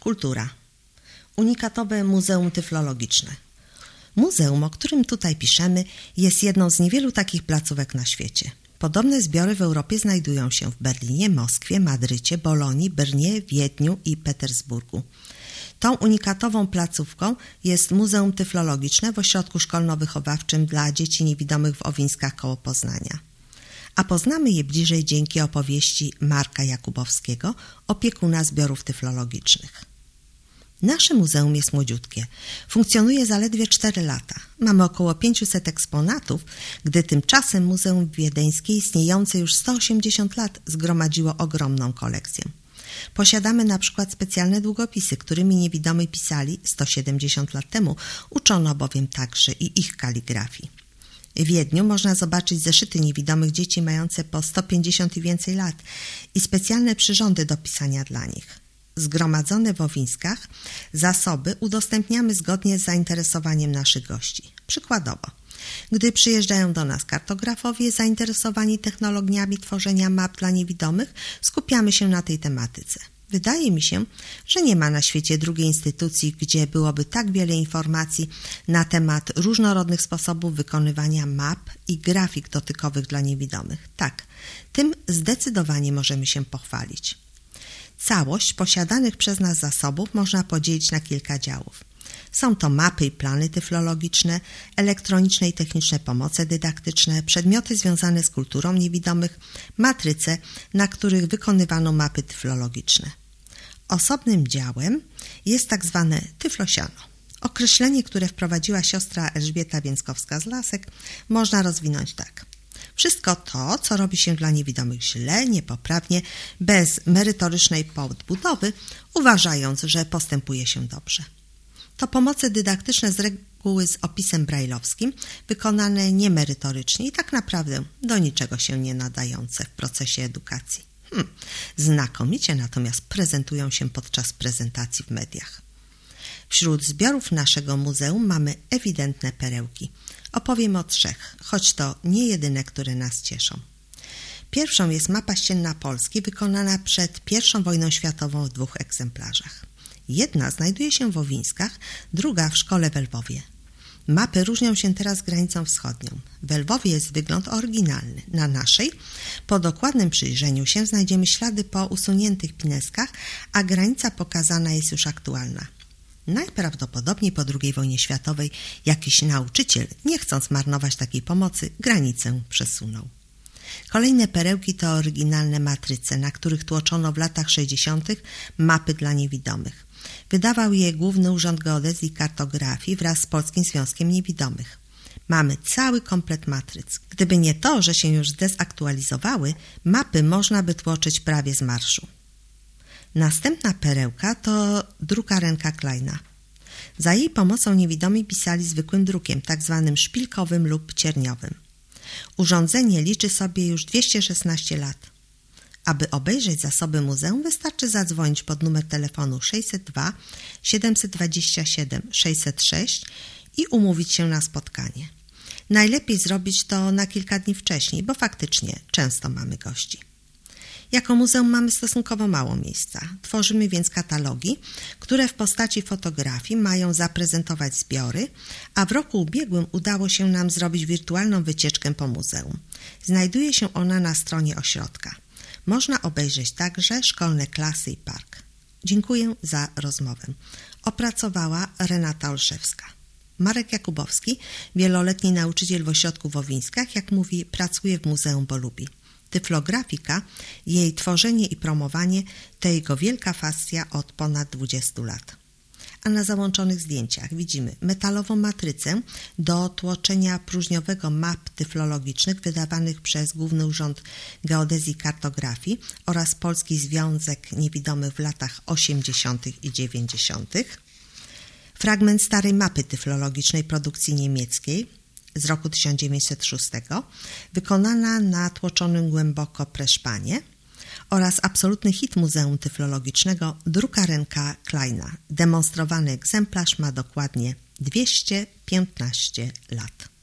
Kultura. Unikatowe Muzeum Tyflologiczne. Muzeum, o którym tutaj piszemy, jest jedną z niewielu takich placówek na świecie. Podobne zbiory w Europie znajdują się w Berlinie, Moskwie, Madrycie, Bolonii, Brnie, Wiedniu i Petersburgu. Tą unikatową placówką jest Muzeum Tyflologiczne w ośrodku szkolno-wychowawczym dla dzieci niewidomych w Owińskach koło Poznania. A poznamy je bliżej dzięki opowieści Marka Jakubowskiego, opiekuna zbiorów tyflologicznych. Nasze muzeum jest młodziutkie. Funkcjonuje zaledwie 4 lata. Mamy około 500 eksponatów, gdy tymczasem Muzeum Wiedeńskie, istniejące już 180 lat, zgromadziło ogromną kolekcję. Posiadamy na przykład specjalne długopisy, którymi niewidomi pisali 170 lat temu. Uczono bowiem także i ich kaligrafii. W Wiedniu można zobaczyć zeszyty niewidomych dzieci mające po 150 i więcej lat i specjalne przyrządy do pisania dla nich. Zgromadzone w Owińskach zasoby udostępniamy zgodnie z zainteresowaniem naszych gości. Przykładowo, gdy przyjeżdżają do nas kartografowie zainteresowani technologiami tworzenia map dla niewidomych, skupiamy się na tej tematyce. Wydaje mi się, że nie ma na świecie drugiej instytucji, gdzie byłoby tak wiele informacji na temat różnorodnych sposobów wykonywania map i grafik dotykowych dla niewidomych. Tak, tym zdecydowanie możemy się pochwalić. Całość posiadanych przez nas zasobów można podzielić na kilka działów. Są to mapy i plany tyflologiczne, elektroniczne i techniczne pomoce dydaktyczne, przedmioty związane z kulturą niewidomych, matryce, na których wykonywano mapy tyflologiczne. Osobnym działem jest tak zwane tyflosiano. Określenie, które wprowadziła siostra Elżbieta Więckowska z Lasek, można rozwinąć tak. Wszystko to, co robi się dla niewidomych źle, niepoprawnie, bez merytorycznej podbudowy, uważając, że postępuje się dobrze. To pomoce dydaktyczne z reguły z opisem brajlowskim, wykonane niemerytorycznie i tak naprawdę do niczego się nie nadające w procesie edukacji. Znakomicie natomiast prezentują się podczas prezentacji w mediach. Wśród zbiorów naszego muzeum mamy ewidentne perełki. Opowiem o 3, choć to nie jedyne, które nas cieszą. Pierwszą jest mapa ścienna Polski, wykonana przed I wojną światową w 2 egzemplarzach. Jedna znajduje się w Owińskach, druga w szkole w Lwowie. Mapy różnią się teraz granicą wschodnią. W Lwowie jest wygląd oryginalny. Na naszej, po dokładnym przyjrzeniu się, znajdziemy ślady po usuniętych pineskach, a granica pokazana jest już aktualna. Najprawdopodobniej po II wojnie światowej jakiś nauczyciel, nie chcąc marnować takiej pomocy, granicę przesunął. Kolejne perełki to oryginalne matryce, na których tłoczono w latach 60. mapy dla niewidomych. Wydawał je Główny Urząd Geodezji i Kartografii wraz z Polskim Związkiem Niewidomych. Mamy cały komplet matryc. Gdyby nie to, że się już zdezaktualizowały, mapy można by tłoczyć prawie z marszu. Następna perełka to drukarenka Kleina. Za jej pomocą niewidomi pisali zwykłym drukiem, tak zwanym szpilkowym lub cierniowym. Urządzenie liczy sobie już 216 lat. Aby obejrzeć zasoby muzeum, wystarczy zadzwonić pod numer telefonu 602 727 606 i umówić się na spotkanie. Najlepiej zrobić to na kilka dni wcześniej, bo faktycznie często mamy gości. Jako muzeum mamy stosunkowo mało miejsca. Tworzymy więc katalogi, które w postaci fotografii mają zaprezentować zbiory, a w roku ubiegłym udało się nam zrobić wirtualną wycieczkę po muzeum. Znajduje się ona na stronie ośrodka. Można obejrzeć także szkolne klasy i park. Dziękuję za rozmowę. Opracowała Renata Olszewska. Marek Jakubowski, wieloletni nauczyciel w ośrodku w Owińskach, jak mówi, pracuje w muzeum, bo lubi. Tyflografika, jej tworzenie i promowanie to jego wielka pasja od ponad 20 lat. A na załączonych zdjęciach widzimy metalową matrycę do tłoczenia próżniowego map tyflologicznych wydawanych przez Główny Urząd Geodezji i Kartografii oraz Polski Związek Niewidomych w latach 80. i 90. Fragment starej mapy tyflologicznej produkcji niemieckiej z roku 1906, wykonana na tłoczonym głęboko preszpanie, oraz absolutny hit Muzeum Tyflologicznego drukarenka Kleina. Demonstrowany egzemplarz ma dokładnie 215 lat.